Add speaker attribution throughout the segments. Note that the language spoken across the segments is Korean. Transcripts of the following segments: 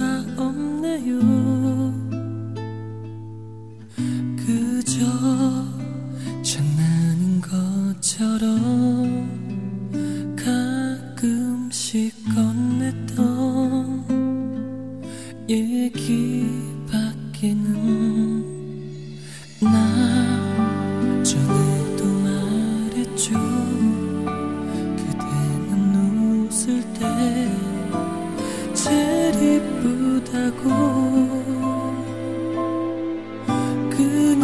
Speaker 1: 없네요. 그저 장난인 것처럼 가끔씩 건넸던 얘기밖에는 나 전에도 말했죠. 그대는 웃을 때 제일 이쁘다고. 그냥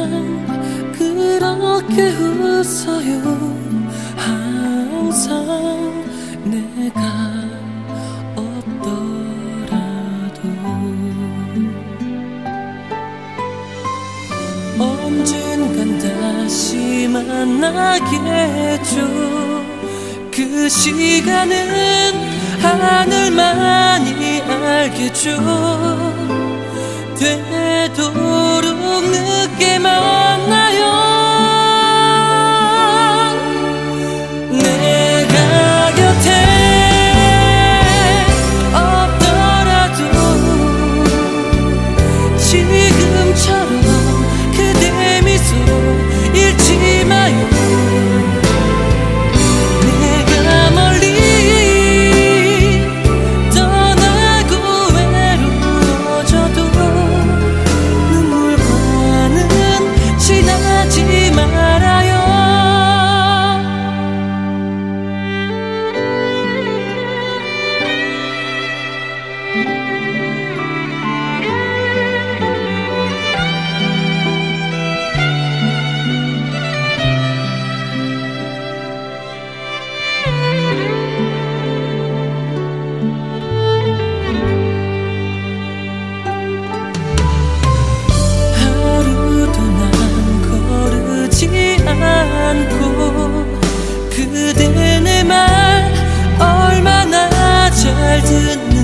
Speaker 1: 그렇게 웃어요. 항상 내가 없더라도. 언젠간 다시 만나겠죠. 그 시간은 하늘만이 알겠죠. 되도록 늦게 만나요. 내가 곁에 없더라도 지금처럼 그대 미소 잃지 마요. 내가 멀리 떠나고 외로워져도 눈물과는 지나지 말아요. 하루도 난 거르지 않고 그대 내 말 얼마나 잘 듣는지